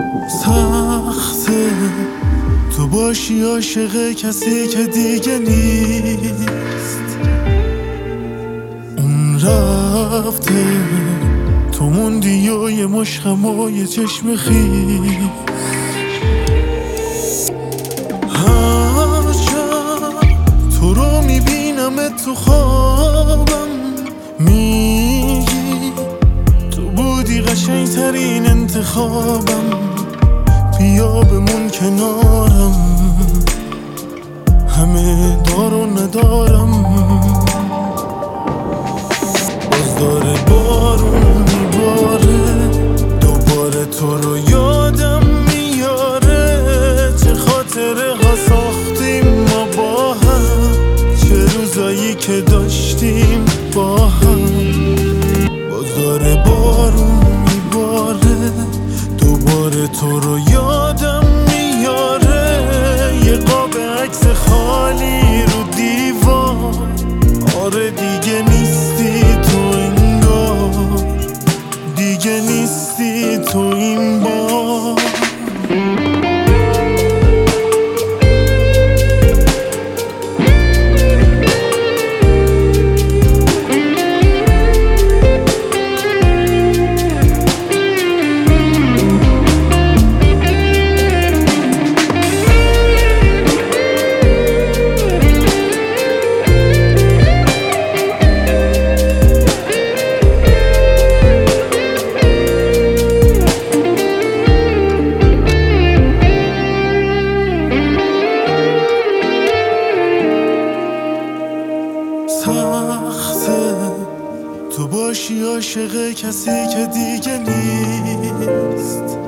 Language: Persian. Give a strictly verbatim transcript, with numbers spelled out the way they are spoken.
سخته تو باشی عاشق کسی که دیگه نیست. اون رفته تو موندی و یه مشخم و یه چشم خیس. هر شب تو رو میبینم تو خوابم، میگی تو بودی قشنگ ترین انتخابم. بیا بمون کنارم، همه دار و ندارم. باز داره بارون میباره، دوباره تو رو یادم میاره. چه خاطره ها ساختیم ما با هم، چه روزایی که داشتیم با هم. باز داره بارون میباره، دوباره تو رو یادم میاره. یه قاب عکس خالی رو دیوار، آره دیگه نیستی تو انگار، دیگه نیستی تو این بار. سخته تو باشی عاشق کسی که دیگه نیست.